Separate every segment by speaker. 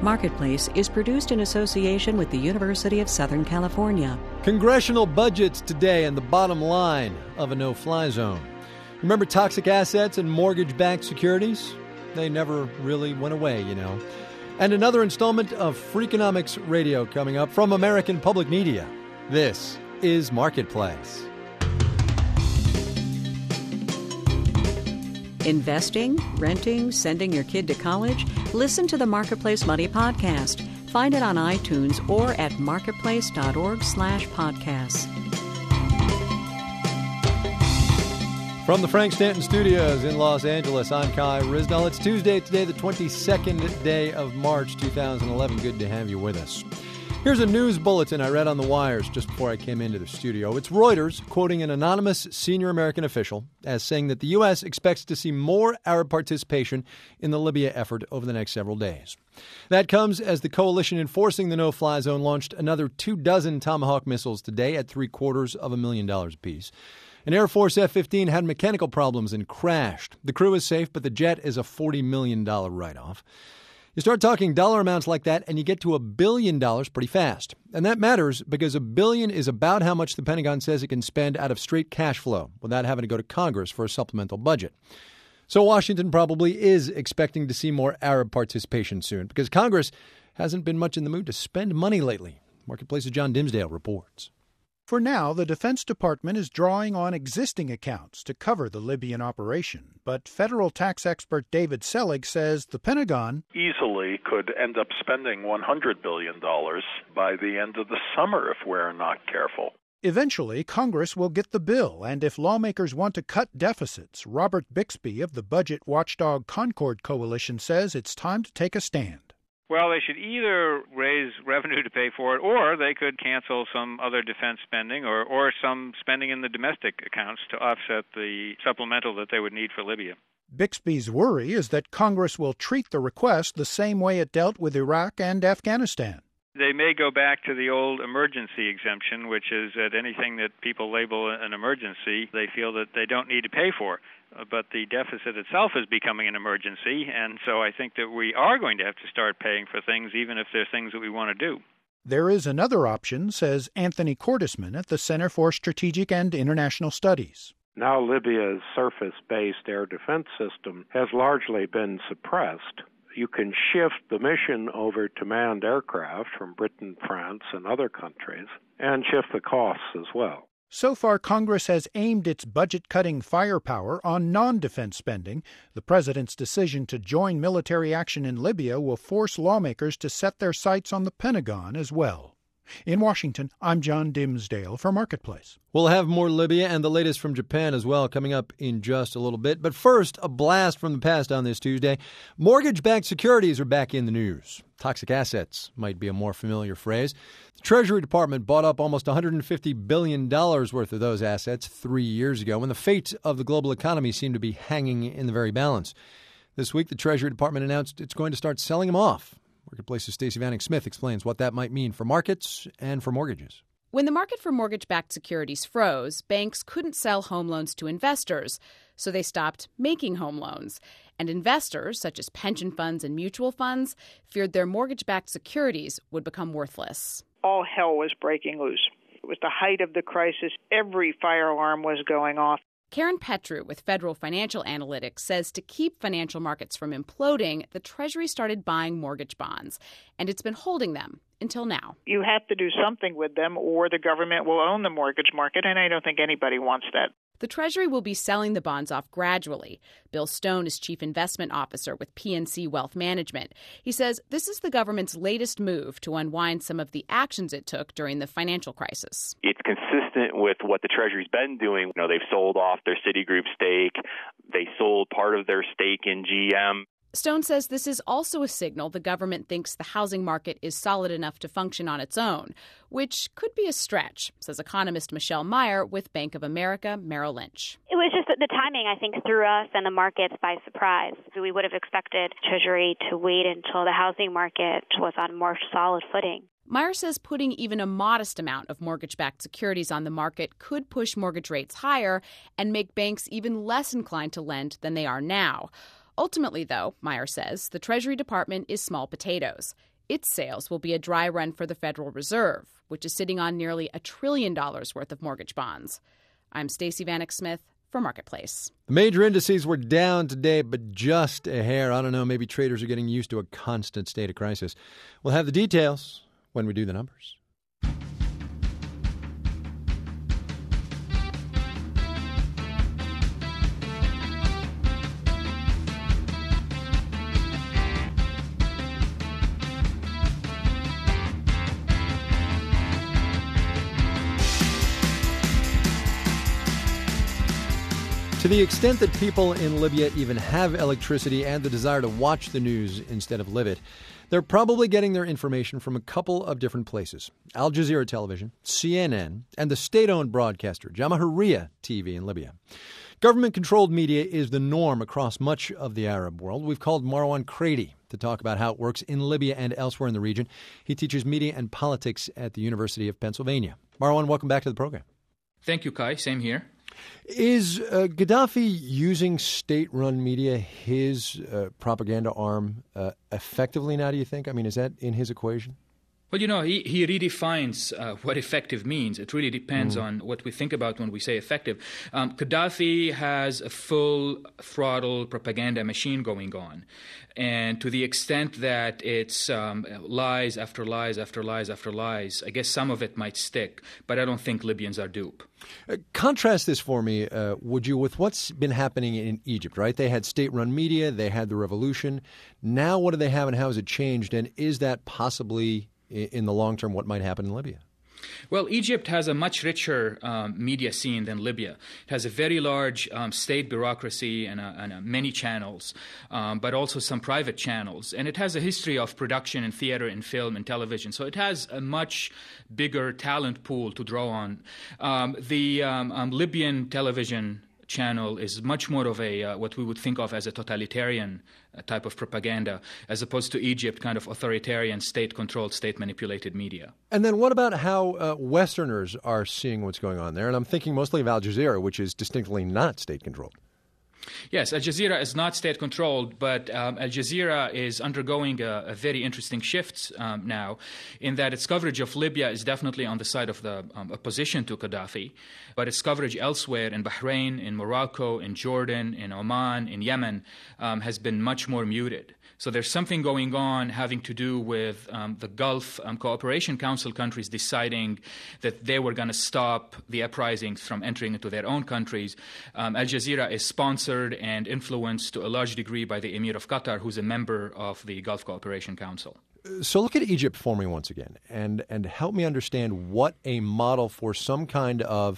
Speaker 1: Marketplace is produced in association with the University of Southern California.
Speaker 2: Congressional budgets today and the bottom line of a no-fly zone. Remember toxic assets and mortgage-backed securities? They never really went away, you know. And another installment of Freakonomics Radio coming up from American Public Media. This is Marketplace.
Speaker 1: Investing, renting, sending your kid to college? Listen to the Marketplace Money Podcast. Find it on iTunes or at marketplace.org/podcasts.
Speaker 2: From the Frank Stanton Studios in Los Angeles, I'm Kai Ryssdal. It's Tuesday today, the 22nd day of March, 2011. Good to have you with us. Here's a news bulletin I read on the wires just before I came into the studio. It's Reuters quoting an anonymous senior American official as saying that the U.S. expects to see more Arab participation in the Libya effort over the next several days. That comes as the coalition enforcing the no-fly zone launched another 24 Tomahawk missiles today at $750,000 apiece. An Air Force F-15 had mechanical problems and crashed. The crew is safe, but the jet is a $40 million write-off. You start talking dollar amounts like that, and you get to $1 billion pretty fast. And that matters because $1 billion is about how much the Pentagon says it can spend out of straight cash flow without having to go to Congress for a supplemental budget. So Washington probably is expecting to see more Arab participation soon because Congress hasn't been much in the mood to spend money lately. Marketplace's John Dimsdale reports.
Speaker 3: For now, the Defense Department is drawing on existing accounts to cover the Libyan operation. But federal tax expert David Selig says the Pentagon
Speaker 4: easily could end up spending $100 billion by the end of the summer if we're not careful.
Speaker 3: Eventually, Congress will get the bill, and if lawmakers want to cut deficits, Robert Bixby of the budget watchdog Concord Coalition says it's time to take a stand.
Speaker 5: Well, they should either raise revenue to pay for it, or they could cancel some other defense spending or some spending in the domestic accounts to offset the supplemental that they would need for Libya.
Speaker 3: Bixby's worry is that Congress will treat the request the same way it dealt with Iraq and Afghanistan.
Speaker 5: They may go back to the old emergency exemption, which is that anything that people label an emergency, they feel that they don't need to pay for. But the deficit itself is becoming an emergency, and so I think that we are going to have to start paying for things, even if they're things that we want to do.
Speaker 3: There is another option, says Anthony Cordesman at the Center for Strategic and International Studies.
Speaker 6: Now Libya's surface-based air defense system has largely been suppressed. You can shift the mission over to manned aircraft from Britain, France, and other countries, and shift the costs as well.
Speaker 3: So far, Congress has aimed its budget-cutting firepower on non-defense spending. The president's decision to join military action in Libya will force lawmakers to set their sights on the Pentagon as well. In Washington, I'm John Dimsdale for Marketplace.
Speaker 2: We'll have more Libya and the latest from Japan as well coming up in just a little bit. But first, a blast from the past on this Tuesday. Mortgage-backed securities are back in the news. Toxic assets might be a more familiar phrase. The Treasury Department bought up almost $150 billion worth of those assets 3 years ago when the fate of the global economy seemed to be hanging in the very balance. This week, the Treasury Department announced it's going to start selling them off. Marketplace's Stacey Vanek Smith explains what that might mean for markets and for mortgages.
Speaker 7: When the market for mortgage-backed securities froze, banks couldn't sell home loans to investors, so they stopped making home loans. And investors, such as pension funds and mutual funds, feared their mortgage-backed securities would become worthless.
Speaker 8: All hell was breaking loose. It was the height of the crisis. Every fire alarm was going off.
Speaker 7: Karen Petru with Federal Financial Analytics says to keep financial markets from imploding, the Treasury started buying mortgage bonds, and it's been holding them until now.
Speaker 8: You have to do something with them, or the government will own the mortgage market, and I don't think anybody wants that.
Speaker 7: The Treasury will be selling the bonds off gradually. Bill Stone is Chief Investment Officer with PNC Wealth Management. He says this is the government's latest move to unwind some of the actions it took during the financial crisis.
Speaker 9: It's consistent with what the Treasury's been doing. They've sold off their Citigroup stake. They sold part of their stake in GM.
Speaker 7: Stone says this is also a signal the government thinks the housing market is solid enough to function on its own, which could be a stretch, says economist Michelle Meyer with Bank of America Merrill Lynch.
Speaker 10: It was just that the timing, I think, threw us and the markets by surprise. We would have expected Treasury to wait until the housing market was on more solid footing.
Speaker 7: Meyer says putting even a modest amount of mortgage-backed securities on the market could push mortgage rates higher and make banks even less inclined to lend than they are now. Ultimately, though, Meyer says, the Treasury Department is small potatoes. Its sales will be a dry run for the Federal Reserve, which is sitting on nearly $1 trillion worth of mortgage bonds. I'm Stacey Vanek Smith for Marketplace.
Speaker 2: The major indices were down today, but just a hair. I don't know, maybe traders are getting used to a constant state of crisis. We'll have the details when we do the numbers. To the extent that people in Libya even have electricity and the desire to watch the news instead of live it, they're probably getting their information from a couple of different places. Al Jazeera Television, CNN, and the state-owned broadcaster Jamahiriya TV in Libya. Government-controlled media is the norm across much of the Arab world. We've called Marwan Kredi to talk about how it works in Libya and elsewhere in the region. He teaches media and politics at the University of Pennsylvania. Marwan, welcome back to the program.
Speaker 11: Thank you, Kai. Same here.
Speaker 2: Is Gaddafi using state-run media, his propaganda arm, effectively now, do you think? I mean, is that in his equation?
Speaker 11: Well, he redefines what effective means. It really depends on what we think about when we say effective. Gaddafi has a full-throttle propaganda machine going on. And to the extent that it's lies after lies after lies after lies, I guess some of it might stick, but I don't think Libyans are dupe.
Speaker 2: Contrast this for me, would you, with what's been happening in Egypt, right? They had state-run media, they had the revolution. Now what do they have and how has it changed? And is that possibly, in the long term, what might happen in Libya?
Speaker 11: Well, Egypt has a much richer media scene than Libya. It has a very large state bureaucracy and many channels, but also some private channels. And it has a history of production in theater and film and television. So it has a much bigger talent pool to draw on. The Libyan television channel is much more of a what we would think of as a totalitarian type of propaganda, as opposed to Egypt, kind of authoritarian, state-controlled, state-manipulated media.
Speaker 2: And then what about how Westerners are seeing what's going on there? And I'm thinking mostly of Al Jazeera, which is distinctly not state-controlled.
Speaker 11: Yes, Al Jazeera is not state-controlled, but Al Jazeera is undergoing a very interesting shift now, in that its coverage of Libya is definitely on the side of the opposition to Gaddafi, but its coverage elsewhere in Bahrain, in Morocco, in Jordan, in Oman, in Yemen has been much more muted. So there's something going on having to do with the Gulf Cooperation Council countries deciding that they were going to stop the uprisings from entering into their own countries. Al Jazeera is sponsored and influenced to a large degree by the Emir of Qatar, who's a member of the Gulf Cooperation Council.
Speaker 2: So look at Egypt for me once again and help me understand what a model for some kind of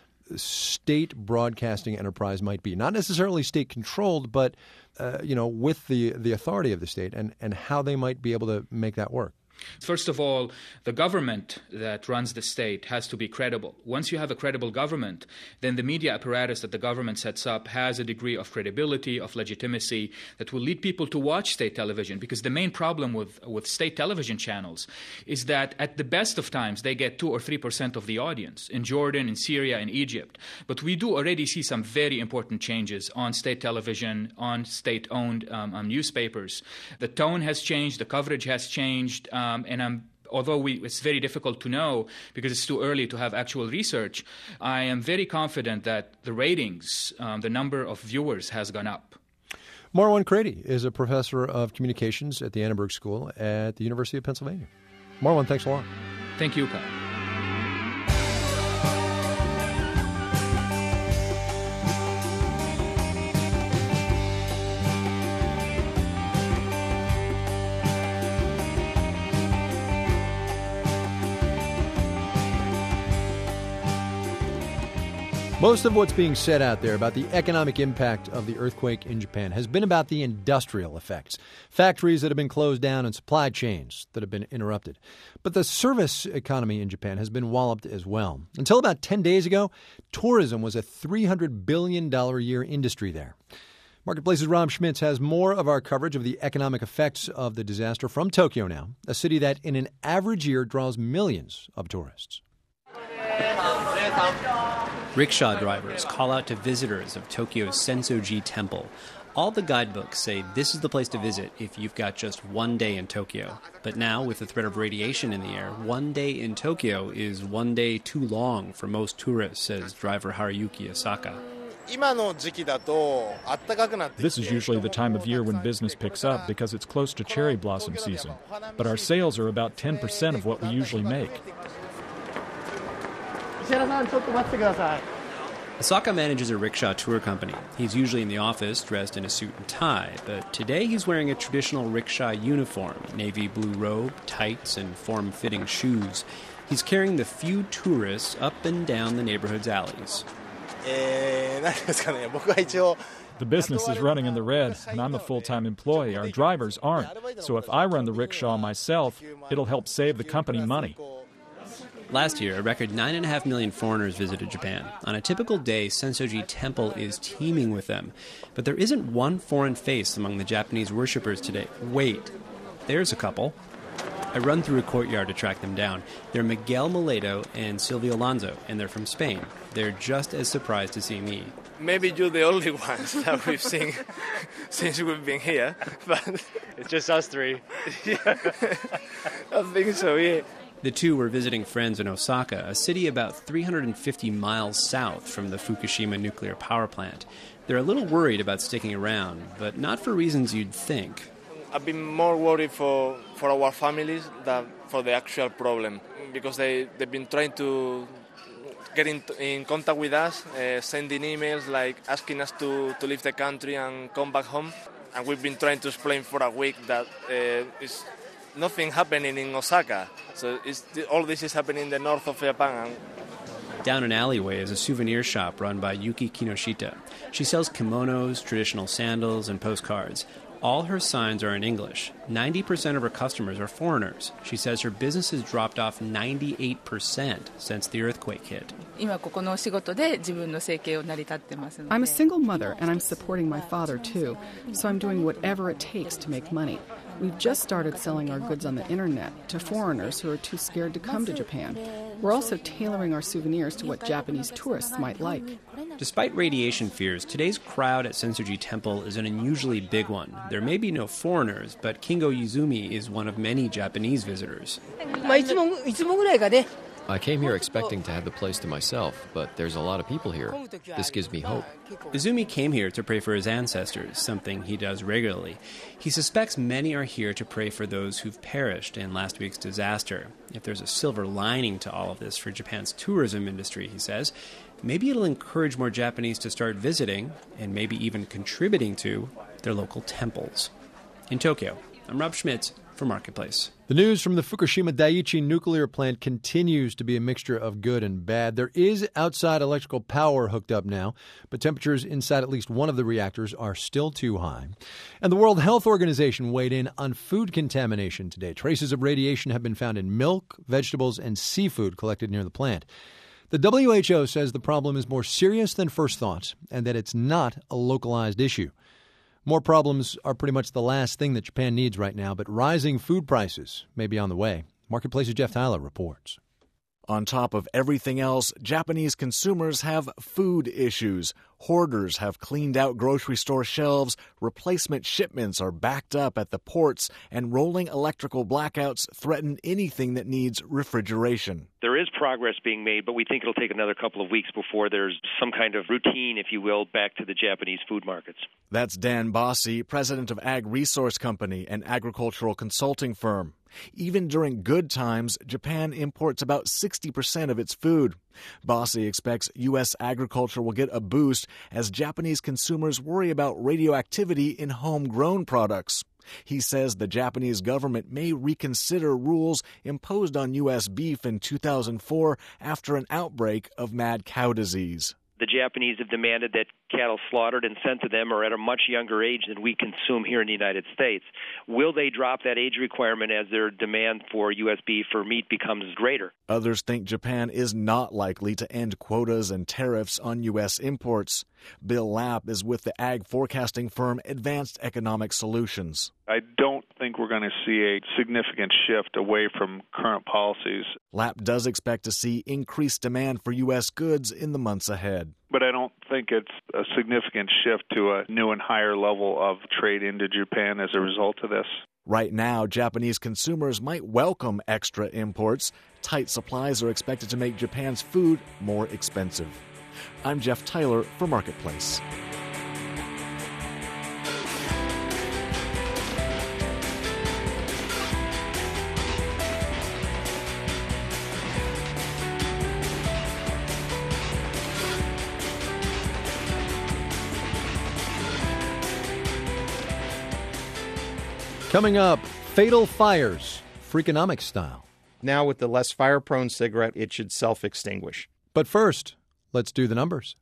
Speaker 2: state broadcasting enterprise might be. Not necessarily state-controlled, but with the authority of the state and how they might be able to make that work.
Speaker 11: First of all, the government that runs the state has to be credible. Once you have a credible government, then the media apparatus that the government sets up has a degree of credibility, of legitimacy that will lead people to watch state television. Because the main problem with state television channels is that at the best of times, they get 2 or 3% of the audience in Jordan, in Syria, in Egypt. But we do already see some very important changes on state television, on state-owned newspapers. The tone has changed, the coverage has changed. Although it's very difficult to know because it's too early to have actual research, I am very confident that the ratings, the number of viewers has gone up.
Speaker 2: Marwan Kredi is a professor of communications at the Annenberg School at the University of Pennsylvania. Marwan, thanks a lot.
Speaker 11: Thank you, Kai.
Speaker 2: Most of what's being said out there about the economic impact of the earthquake in Japan has been about the industrial effects. Factories that have been closed down and supply chains that have been interrupted. But the service economy in Japan has been walloped as well. Until about 10 days ago, tourism was a $300 billion a year industry there. Marketplace's Rob Schmitz has more of our coverage of the economic effects of the disaster from Tokyo now, a city that in an average year draws millions of tourists.
Speaker 12: Rickshaw drivers call out to visitors of Tokyo's Sensoji Temple, All the guidebooks say this is the place to visit if you've got just one day in Tokyo. But now, with the threat of radiation in the air, one day in Tokyo is one day too long for most tourists, says driver Haruyuki Osaka.
Speaker 13: This is usually the time of year when business picks up because it's close to cherry blossom season. But our sales are about 10% of what we usually make.
Speaker 12: Osaka manages a rickshaw tour company. He's usually in the office dressed in a suit and tie, but today he's wearing a traditional rickshaw uniform, navy blue robe, tights, and form-fitting shoes. He's carrying the few tourists up and down the neighborhood's alleys.
Speaker 13: The business is running in the red, and I'm a full-time employee. Our drivers aren't. So if I run the rickshaw myself, it'll help save the company money.
Speaker 12: Last year, a record 9.5 million foreigners visited Japan. On a typical day, Sensoji Temple is teeming with them. But there isn't one foreign face among the Japanese worshippers today. Wait, there's a couple. I run through a courtyard to track them down. They're Miguel Mileto and Silvio Alonso, and they're from Spain. They're just as surprised to see me.
Speaker 14: Maybe you're the only ones that we've seen since we've been here. But
Speaker 15: it's just us three.
Speaker 14: Yeah, I think so, yeah.
Speaker 12: The two were visiting friends in Osaka, a city about 350 miles south from the Fukushima nuclear power plant. They're a little worried about sticking around, but not for reasons you'd think.
Speaker 14: I've been more worried for our families than for the actual problem, because they've been trying to get in contact with us, sending emails like asking us to leave the country and come back home. And we've been trying to explain for a week that it's nothing happening in Osaka. So all this is happening in the north of Japan.
Speaker 12: Down an alleyway is a souvenir shop run by Yuki Kinoshita. She sells kimonos, traditional sandals, and postcards. All her signs are in English. 90% of her customers are foreigners. She says her business has dropped off 98% since the earthquake hit.
Speaker 16: I'm a single mother, and I'm supporting my father, too, so I'm doing whatever it takes to make money. We've just started selling our goods on the internet to foreigners who are too scared to come to Japan. We're also tailoring our souvenirs to what Japanese tourists might like.
Speaker 12: Despite radiation fears, today's crowd at Sensoji Temple is an unusually big one. There may be no foreigners, but Kingo Yuzumi is one of many Japanese visitors.
Speaker 17: I came here expecting to have the place to myself, but there's a lot of people here. This gives me hope.
Speaker 12: Izumi came here to pray for his ancestors, something he does regularly. He suspects many are here to pray for those who've perished in last week's disaster. If there's a silver lining to all of this for Japan's tourism industry, he says, maybe it'll encourage more Japanese to start visiting, and maybe even contributing to, their local temples. In Tokyo, I'm Rob Schmitz for Marketplace.
Speaker 2: The news from the Fukushima Daiichi nuclear plant continues to be a mixture of good and bad. There is outside electrical power hooked up now, but temperatures inside at least one of the reactors are still too high. And the World Health Organization weighed in on food contamination today. Traces of radiation have been found in milk, vegetables, and seafood collected near the plant. The WHO says the problem is more serious than first thought and that it's not a localized issue. More problems are pretty much the last thing that Japan needs right now, but rising food prices may be on the way. Marketplace's Jeff Tyler reports.
Speaker 18: On top of everything else, Japanese consumers have food issues. Hoarders have cleaned out grocery store shelves, replacement shipments are backed up at the ports, and rolling electrical blackouts threaten anything that needs refrigeration.
Speaker 19: There is progress being made, but we think it'll take another couple of weeks before there's some kind of routine, if you will, back to the Japanese food markets.
Speaker 18: That's Dan Bossi, president of Ag Resource Company, an agricultural consulting firm. Even during good times, Japan imports about 60% of its food. Bossi expects U.S. agriculture will get a boost as Japanese consumers worry about radioactivity in homegrown products. He says the Japanese government may reconsider rules imposed on U.S. beef in 2004 after an outbreak of mad cow disease.
Speaker 19: The Japanese have demanded that cattle slaughtered and sent to them are at a much younger age than we consume here in the United States. Will they drop that age requirement as their demand for U.S. beef or meat becomes greater?
Speaker 18: Others think Japan is not likely to end quotas and tariffs on U.S. imports. Bill Lapp is with the ag forecasting firm Advanced Economic Solutions.
Speaker 20: I don't think we're going to see a significant shift away from current policies.
Speaker 18: Lapp does expect to see increased demand for U.S. goods in the months ahead.
Speaker 20: But I don't think it's a significant shift to a new and higher level of trade into Japan as a result of this.
Speaker 18: Right now, Japanese consumers might welcome extra imports. Tight supplies are expected to make Japan's food more expensive. I'm Jeff Tyler for Marketplace.
Speaker 2: Coming up, fatal fires, Freakonomics style.
Speaker 15: Now with the less fire-prone cigarette, it should self-extinguish.
Speaker 2: But first, let's do the numbers.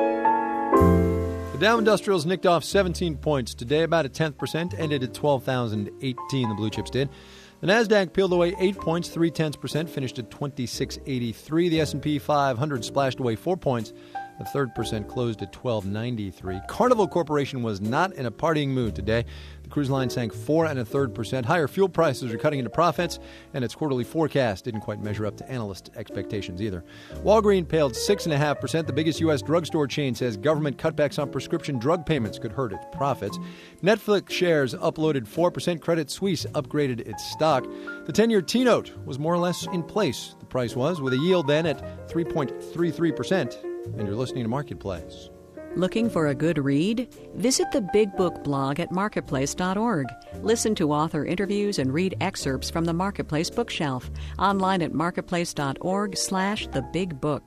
Speaker 2: The Dow Industrials nicked off 17 points today, about 0.1%, ended at 12,018, the blue chips did. The Nasdaq peeled away 8 points, 0.3%, finished at 2683. The S&P 500 splashed away 4 points, a 3%, closed at 1293. Carnival Corporation was not in a partying mood today. The cruise line sank 4 1/3%. Higher fuel prices are cutting into profits, and its quarterly forecast didn't quite measure up to analyst expectations either. Walgreens paled 6.5%. The biggest U.S. drugstore chain says government cutbacks on prescription drug payments could hurt its profits. Netflix shares uploaded 4%. Credit Suisse upgraded its stock. The 10-year T-note was more or less in place. The price was, with a yield then at 3.33%. And you're listening to Marketplace.
Speaker 1: Looking for a good read? Visit the Big Book blog at marketplace.org. Listen to author interviews and read excerpts from the Marketplace bookshelf. Online at marketplace.org/thebigbook.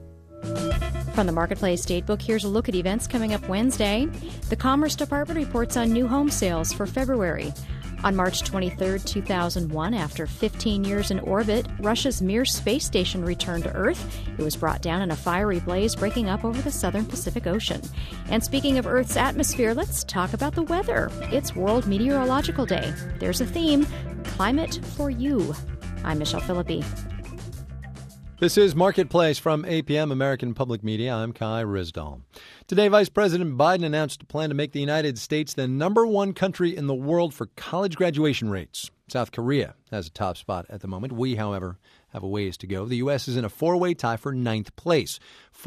Speaker 21: From the Marketplace Datebook, here's a look at events coming up Wednesday. The Commerce Department reports on new home sales for February. On March 23, 2001, after 15 years in orbit, Russia's Mir space station returned to Earth. It was brought down in a fiery blaze breaking up over the southern Pacific Ocean. And speaking of Earth's atmosphere, let's talk about the weather. It's World Meteorological Day. There's a theme, Climate for You. I'm Michelle Philippi.
Speaker 2: This is Marketplace from APM, American Public Media. I'm Kai Ryssdal. Today, Vice President Biden announced a plan to make the United States the #1 country in the world for college graduation rates. South Korea has a top spot at the moment. We, however, have a ways to go. The U.S. is in a four-way tie for 9th place.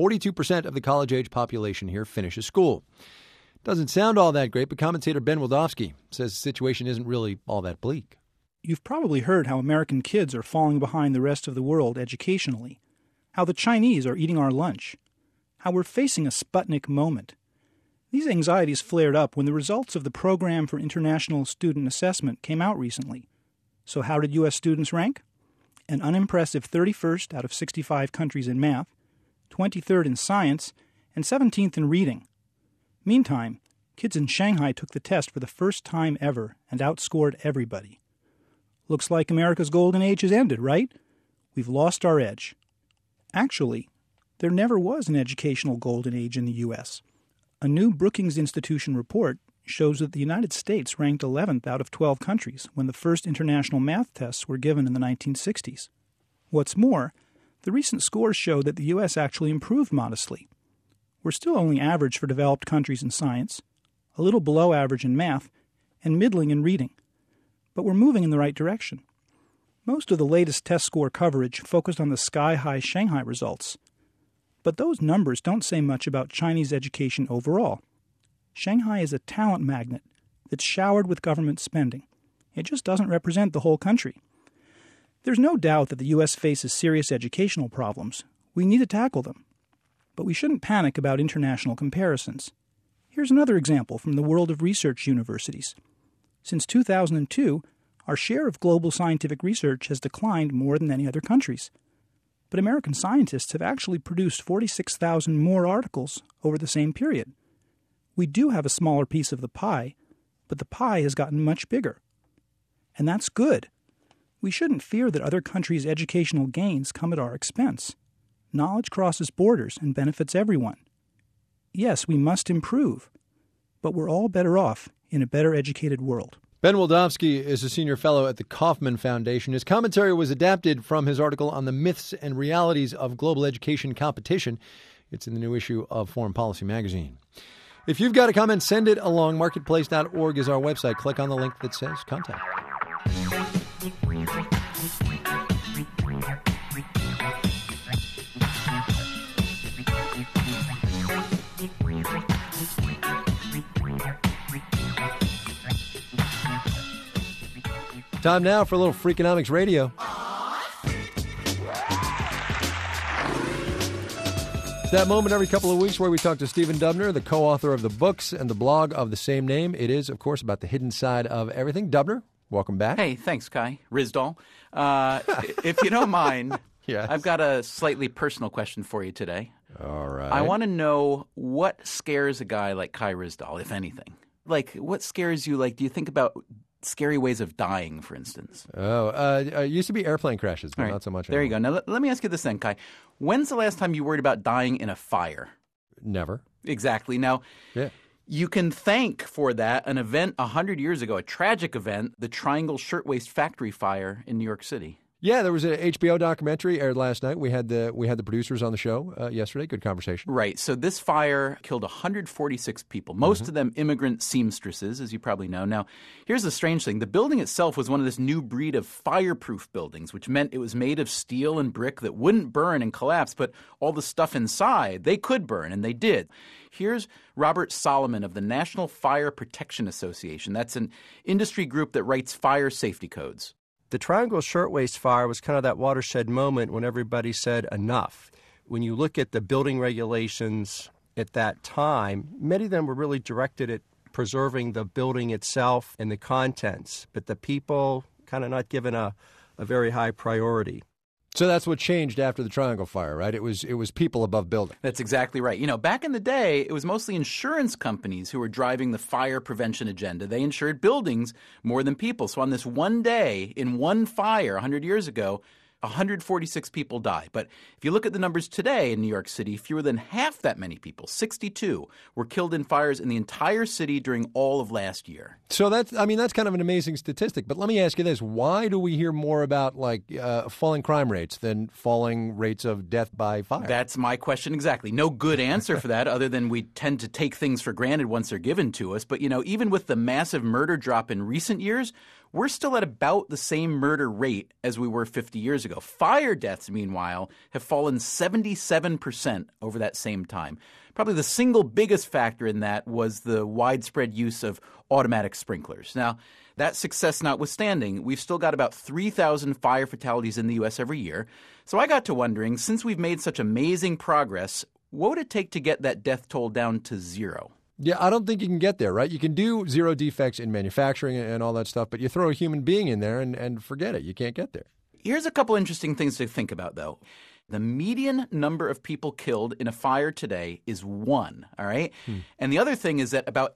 Speaker 2: 42% of the college-age population here finishes school. Doesn't sound all that great, but commentator Ben Wildofsky says the situation isn't really all that bleak.
Speaker 22: You've probably heard how American kids are falling behind the rest of the world educationally, how the Chinese are eating our lunch, how we're facing a Sputnik moment. These anxieties flared up when the results of the Program for International Student Assessment came out recently. So how did U.S. students rank? An unimpressive 31st out of 65 countries in math, 23rd in science, and 17th in reading. Meantime, kids in Shanghai took the test for the first time ever and outscored everybody. Looks like America's golden age has ended, right? We've lost our edge. Actually, there never was an educational golden age in the U.S. A new Brookings Institution report shows that the United States ranked 11th out of 12 countries when the first international math tests were given in the 1960s. What's more, the recent scores show that the U.S. actually improved modestly. We're still only average for developed countries in science, a little below average in math, and middling in reading. But we're moving in the right direction. Most of the latest test score coverage focused on the sky-high Shanghai results. But those numbers don't say much about Chinese education overall. Shanghai is a talent magnet that's showered with government spending. It just doesn't represent the whole country. There's no doubt that the U.S. faces serious educational problems. We need to tackle them. But we shouldn't panic about international comparisons. Here's another example from the world of research universities. Since 2002, our share of global scientific research has declined more than any other countries. But American scientists have actually produced 46,000 more articles over the same period. We do have a smaller piece of the pie, but the pie has gotten much bigger. And that's good. We shouldn't fear that other countries' educational gains come at our expense. Knowledge crosses borders and benefits everyone. Yes, we must improve, but we're all better off in a better educated world.
Speaker 2: Ben Wildofsky is a senior fellow at the Kauffman Foundation. His commentary was adapted from his article on the myths and realities of global education competition. It's in the new issue of Foreign Policy magazine. If you've got a comment, send it along. Marketplace.org is our website. Click on the link that says Contact. Time now for a little Freakonomics Radio. It's that moment every couple of weeks where we talk to Stephen Dubner, the co-author of the books and the blog of the same name. It is, of course, about the hidden side of everything. Dubner, welcome back.
Speaker 4: Hey, thanks, Kai. Rizdal. If you don't mind,
Speaker 2: yes.
Speaker 4: I've got a slightly personal question for you today.
Speaker 2: All right.
Speaker 4: I want to know what scares a guy like Kai Rizdal, if anything. Like, what scares you? Like, do you think about scary ways of dying, for instance?
Speaker 2: It used to be airplane crashes, but not so much
Speaker 4: There
Speaker 2: anymore.
Speaker 4: you go. Now, let me ask you this then, Kai. When's the last time you worried about dying in a fire?
Speaker 2: Never.
Speaker 4: Exactly. Now, you can thank for that an event 100 years ago, a tragic event, the Triangle Shirtwaist Factory fire in New York City.
Speaker 2: Yeah, there was an HBO documentary aired last night. We had the producers on the show yesterday. Good conversation.
Speaker 4: Right. So this fire killed 146 people, most of them immigrant seamstresses, as you probably know. Now, here's the strange thing. The building itself was one of this new breed of fireproof buildings, which meant it was made of steel and brick that wouldn't burn and collapse, but all the stuff inside, they could burn, and they did. Here's Robert Solomon of the National Fire Protection Association. That's an industry group that writes fire safety codes.
Speaker 5: The Triangle Shirtwaist Fire was kind of that watershed moment when everybody said enough. When you look at the building regulations at that time, many of them were really directed at preserving the building itself and the contents, but the people kind of not given a very high priority.
Speaker 2: So that's what changed after the Triangle Fire, right? It was people above building.
Speaker 4: That's exactly right. You know, back in the day, it was mostly insurance companies who were driving the fire prevention agenda. They insured buildings more than people. So on this one day, in one fire 100 years ago, 146 people die. But if you look at the numbers today in New York City, fewer than half that many people, 62, were killed in fires in the entire city during all of last year.
Speaker 2: So that's kind of an amazing statistic. But let me ask you this. Why do we hear more about falling crime rates than falling rates of death by fire?
Speaker 4: That's my question exactly. No good answer for that other than we tend to take things for granted once they're given to us. But, you know, even with the massive murder drop in recent years, we're still at about the same murder rate as we were 50 years ago. Fire deaths, meanwhile, have fallen 77% over that same time. Probably the single biggest factor in that was the widespread use of automatic sprinklers. Now, that success notwithstanding, we've still got about 3,000 fire fatalities in the U.S. every year. So I got to wondering, since we've made such amazing progress, what would it take to get that death toll down to zero?
Speaker 2: Yeah, I don't think you can get there, right? You can do zero defects in manufacturing and all that stuff, but you throw a human being in there and forget it. You can't get there.
Speaker 4: Here's a couple interesting things to think about, though. The median number of people killed in a fire today is 1, all right? And the other thing is that about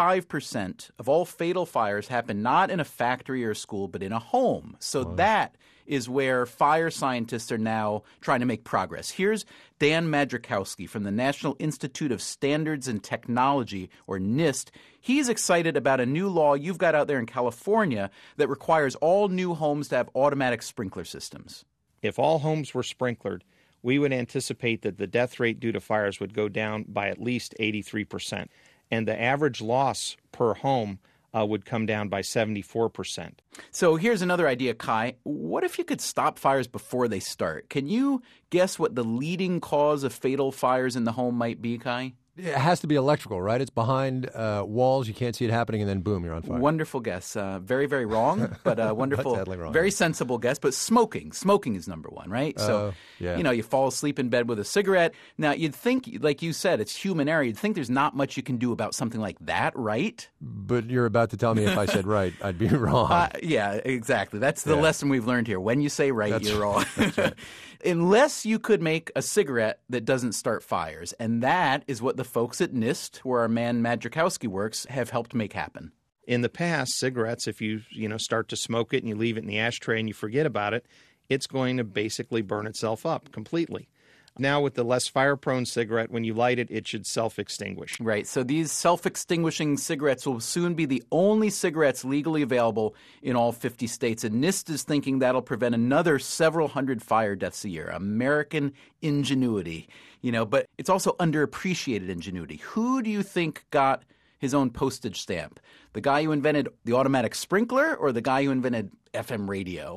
Speaker 4: 85% of all fatal fires happen not in a factory or a school, but in a home. So that is where fire scientists are now trying to make progress. Here's Dan Majrzykowski from the National Institute of Standards and Technology, or NIST. He's excited about a new law you've got out there in California that requires all new homes to have automatic sprinkler systems.
Speaker 15: If all homes were sprinklered, we would anticipate that the death rate due to fires would go down by at least 83%, and the average loss per home would come down by 74%.
Speaker 4: So here's another idea, Kai. What if you could stop fires before they start? Can you guess what the leading cause of fatal fires in the home might be, Kai?
Speaker 2: It has to be electrical, right? It's behind walls. You can't see it happening, and then boom, you're on fire.
Speaker 4: Wonderful guess. Very, very wrong, but wonderful.
Speaker 2: Wrong.
Speaker 4: Very sensible guess. But smoking is number one, right? So, you fall asleep in bed with a cigarette. Now, you'd think, like you said, it's human error. You'd think there's not much you can do about something like that, right?
Speaker 2: But you're about to tell me if I said right, I'd be wrong.
Speaker 4: Yeah, exactly. That's the lesson we've learned here. When you say right, you're wrong.
Speaker 2: That's right.
Speaker 4: Unless you could make a cigarette that doesn't start fires. And that is what the folks at NIST, where our man Majrzykowski works, have helped make happen.
Speaker 15: In the past, cigarettes, if you start to smoke it and you leave it in the ashtray and you forget about it, it's going to basically burn itself up completely. Now with the less fire-prone cigarette, when you light it, it should self-extinguish.
Speaker 4: Right. So these self-extinguishing cigarettes will soon be the only cigarettes legally available in all 50 states. And NIST is thinking that'll prevent another several hundred fire deaths a year. American ingenuity. But it's also underappreciated ingenuity. Who do you think got his own postage stamp? The guy who invented the automatic sprinkler or the guy who invented FM radio?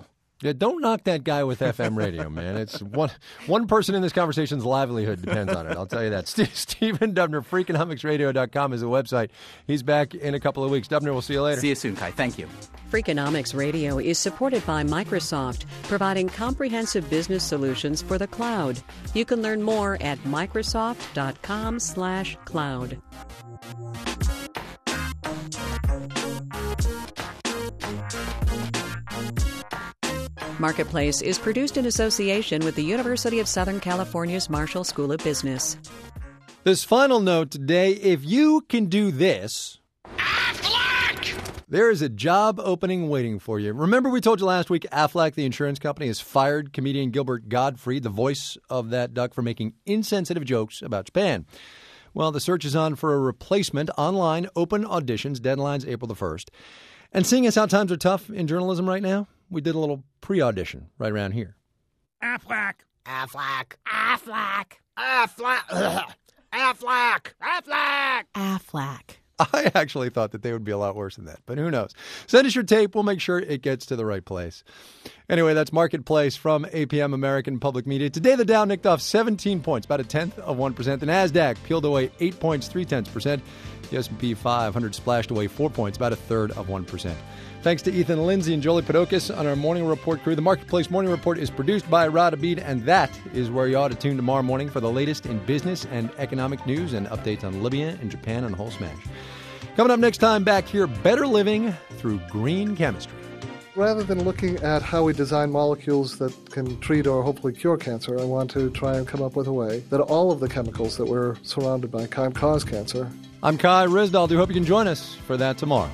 Speaker 2: Yeah, don't knock that guy with FM radio, man. It's one person in this conversation's livelihood depends on it. I'll tell you that. Stephen Dubner, Freakonomicsradio.com is the website. He's back in a couple of weeks. Dubner, we'll see you later.
Speaker 4: See you soon, Kai. Thank you.
Speaker 1: Freakonomics Radio is supported by Microsoft, providing comprehensive business solutions for the cloud. You can learn more at Microsoft.com/cloud. Marketplace is produced in association with the University of Southern California's Marshall School of Business.
Speaker 2: This final note today, if you can do this, there is a job opening waiting for you. Remember we told you last week Aflac, the insurance company, has fired comedian Gilbert Gottfried, the voice of that duck, for making insensitive jokes about Japan. Well, the search is on for a replacement. Online, open auditions, deadlines April the 1st. And seeing as how times are tough in journalism right now, we did a little pre-audition right around here.
Speaker 3: Aflac. Aflac. Aflac. Aflac. Aflac. Aflac.
Speaker 1: Aflac.
Speaker 2: I actually thought that they would be a lot worse than that, but who knows? Send us your tape. We'll make sure it gets to the right place. Anyway, that's Marketplace from APM American Public Media. Today, the Dow nicked off 17 points, about 0.1%. The NASDAQ peeled away 8 points, 0.3%. The S&P 500 splashed away 4 points, about 1/3%. Thanks to Ethan Lindsay and Jolie Podokis on our Morning Report crew. The Marketplace Morning Report is produced by Rod Abid, and that is where you ought to tune tomorrow morning for the latest in business and economic news and updates on Libya and Japan and the whole smash. Coming up next time back here, better living through green chemistry.
Speaker 6: Rather than looking at how we design molecules that can treat or hopefully cure cancer, I want to try and come up with a way that all of the chemicals that we're surrounded by can cause cancer.
Speaker 2: I'm Kai Ryssdal. Do hope you can join us for that tomorrow.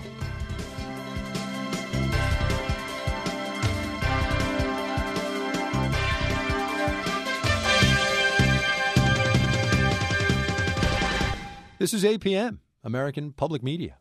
Speaker 2: This is APM, American Public Media.